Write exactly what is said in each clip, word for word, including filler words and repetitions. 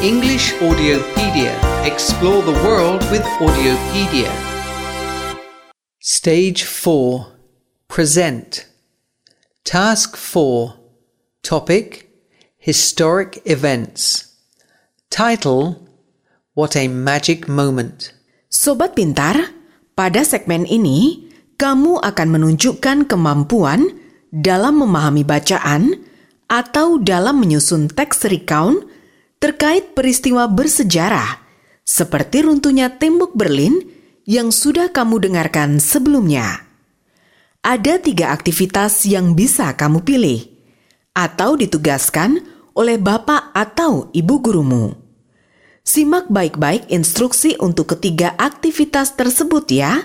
English Audiopedia. Explore the world with Audiopedia. Stage four. Present. Task four. Topic: Historic events. Title: What a magic moment. Sobat pintar, pada segmen ini kamu akan menunjukkan kemampuan dalam memahami bacaan atau dalam menyusun teks recount terkait peristiwa bersejarah seperti runtuhnya tembok Berlin yang sudah kamu dengarkan sebelumnya. Ada tiga aktivitas yang bisa kamu pilih atau ditugaskan oleh bapak atau ibu gurumu. Simak baik-baik instruksi untuk ketiga aktivitas tersebut ya.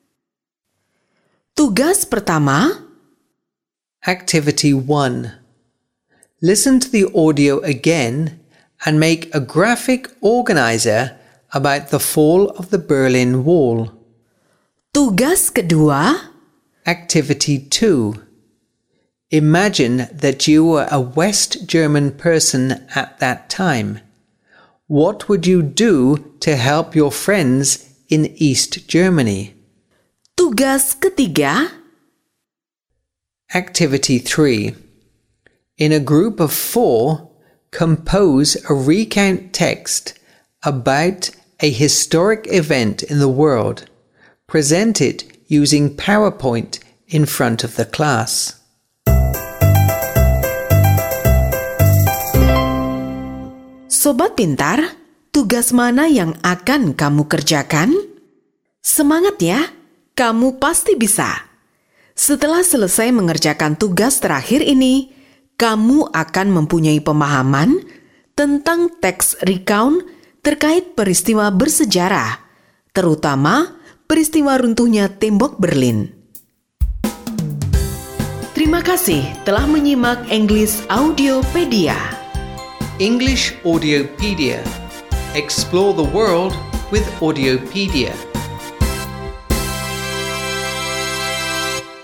Tugas pertama. Activity one. Listen to the audio again and make a graphic organizer about the fall of the Berlin Wall. Tugas kedua. Activity two. Imagine that you were a West German person at that time. What would you do to help your friends in East Germany? Tugas ketiga. Activity three. In a group of four, compose a recount text about a historic event in the world. Present it using PowerPoint in front of the class. Sobat pintar, tugas mana yang akan kamu kerjakan? Semangat ya, kamu pasti bisa. Setelah selesai mengerjakan tugas terakhir ini, kamu akan mempunyai pemahaman tentang teks recount terkait peristiwa bersejarah, terutama peristiwa runtuhnya tembok Berlin. Terima kasih telah menyimak English Audiopedia. English Audiopedia. Explore the world with Audiopedia.